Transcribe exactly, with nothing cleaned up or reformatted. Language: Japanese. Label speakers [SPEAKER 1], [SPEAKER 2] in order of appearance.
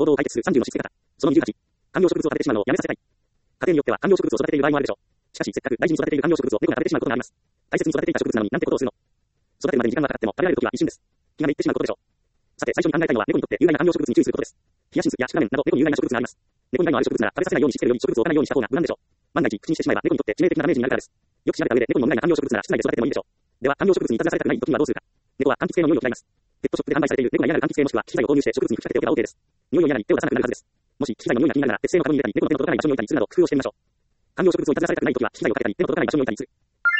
[SPEAKER 1] 動を解決するさんじゅうの質性型。そのにじゅうはち。観葉植物を食べてしまうのをやめさせたい。家庭によっては観葉植物を育てている場合もあるでしょう。しかし、せっかく大事に育てている観葉植物を猫が食べてしまうことがあります。大切に育てていた植物なのになんてことをするの。育てるまでに時間がかかっても食べられるときは一瞬です。気がめいってしまうことでしょう。さて、最初に考えたいのは猫にとって有害な観葉植物に注意することです。ヒヤシンスやシクラメンなど猫に有害な植物があります。猫に害のある植物なら食べさせないようにしてるより植物を置かないようにした方が無難でしょう。万が一口にしてしまえば猫にとって致命的なダメージになるからです。よく調べた上で猫に無害な観葉植物なら室内で育ててもいいでしょう。では観葉植物にいたずらされたくない時にはどうするか。猫は柑橘系の匂いを嫌います。ペットショップで販売されている猫が嫌がる柑橘系もしくは機材を購入して植物に吹きかけておけば OK です。匂いを嫌に手を出さなくなるはずです。もし機材の匂いが気になるなら鉄製のカゴに入れたり猫の手の届かない場所に置いたりするなど工夫をしてみましょう。観葉植物をいたずらされたくない時は機材をかけたり手の届かない場所に置いたりする。